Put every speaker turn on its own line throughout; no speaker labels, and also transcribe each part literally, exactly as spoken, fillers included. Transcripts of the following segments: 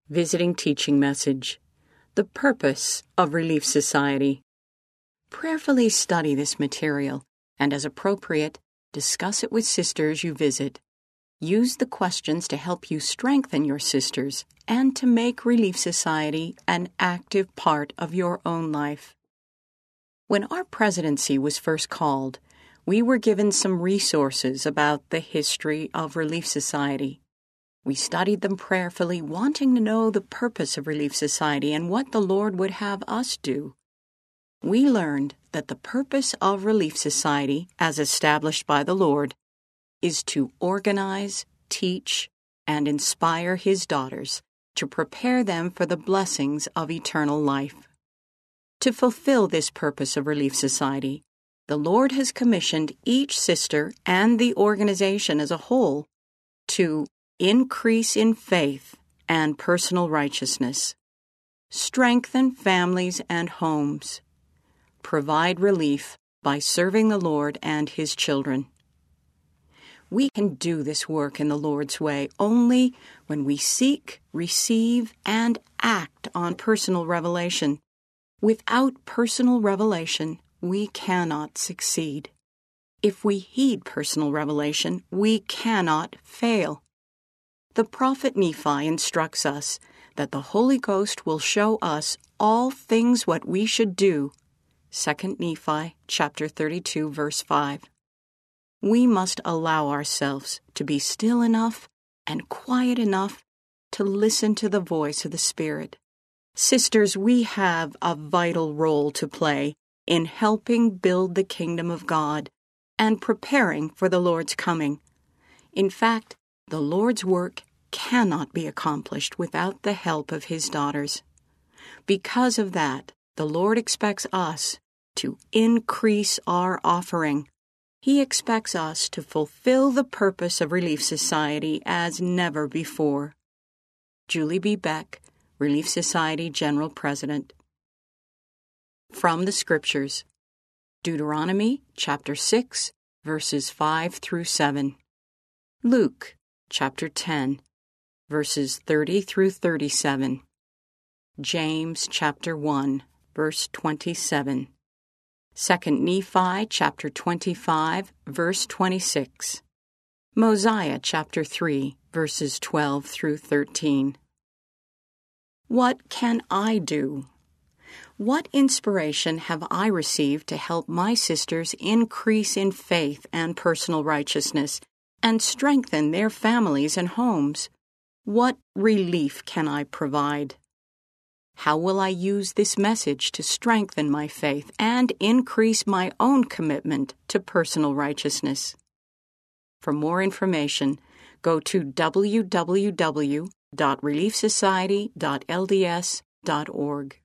Visiting Teaching Message: The Purpose of Relief Society. Prayerfully study this material and, as appropriate, discuss it with sisters you visit. Use the questions to help you strengthen your sisters and to make Relief Society an active part of your own life. When our presidency was first called, we were given some resources about the history of Relief Society. We studied them prayerfully, wanting to know the purpose of Relief Society and what the Lord would have us do. We learned that the purpose of Relief Society, as established by the Lord, is to organize, teach, and inspire His daughters to prepare them for the blessings of eternal life. To fulfill this purpose of Relief Society, the Lord has commissioned each sister and the organization as a whole to increase in faith and personal righteousness, strengthen families and homes, provide relief by serving the Lord and His children. We can do this work in the Lord's way only when we seek, receive, and act on personal revelation. Without personal revelation, we cannot succeed. If we heed personal revelation, we cannot fail. The prophet Nephi instructs us that the Holy Ghost will show us all things what we should do. Second Nephi chapter thirty-two, verse five. We must allow ourselves to be still enough and quiet enough to listen to the voice of the Spirit. Sisters, we have a vital role to play in helping build the kingdom of God and preparing for the Lord's coming. In fact, the Lord's work cannot be accomplished without the help of His daughters. Because of that, the Lord expects us to increase our offering. He expects us to fulfill the purpose of Relief Society as never before. Julie B. Beck, Relief Society General President. From the Scriptures: Deuteronomy chapter six, verses five through seven. Luke chapter ten, verses thirty through thirty-seven. James chapter one, verse twenty-seven. Second Nephi chapter twenty-five, verse twenty-six. Mosiah chapter three, verses twelve through thirteen. What can I do? What inspiration have I received to help my sisters increase in faith and personal righteousness and strengthen their families and homes? What relief can I provide? How will I use this message to strengthen my faith and increase my own commitment to personal righteousness? For more information, go to w w w dot relief society dot l d s dot org.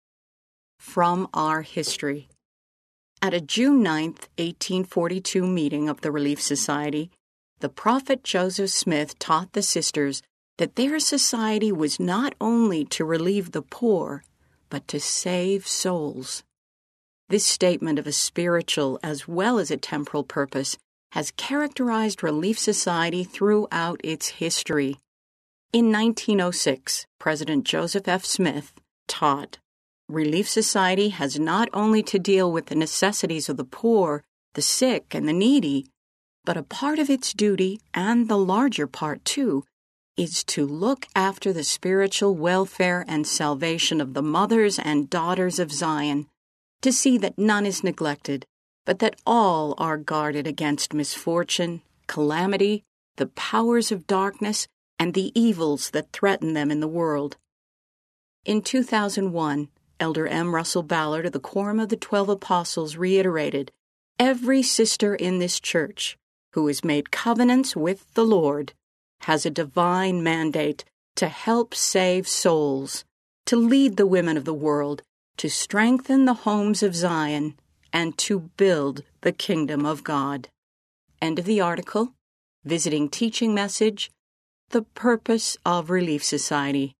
From our history. At a June ninth, eighteen forty-two meeting of the Relief Society, the prophet Joseph Smith taught the sisters that their society was not only to relieve the poor, but to save souls. This statement of a spiritual as well as a temporal purpose has characterized Relief Society throughout its history. In nineteen oh six, President Joseph F. Smith taught, Relief Society has not only to deal with the necessities of the poor, the sick, and the needy, but a part of its duty, and the larger part too, is to look after the spiritual welfare and salvation of the mothers and daughters of Zion, to see that none is neglected, but that all are guarded against misfortune, calamity, the powers of darkness, and the evils that threaten them in the world. In two thousand one, Elder M. Russell Ballard of the Quorum of the Twelve Apostles reiterated, every sister in this church who has made covenants with the Lord has a divine mandate to help save souls, to lead the women of the world, to strengthen the homes of Zion, and to build the kingdom of God. End of the article. Visiting Teaching Message: The Purpose of Relief Society.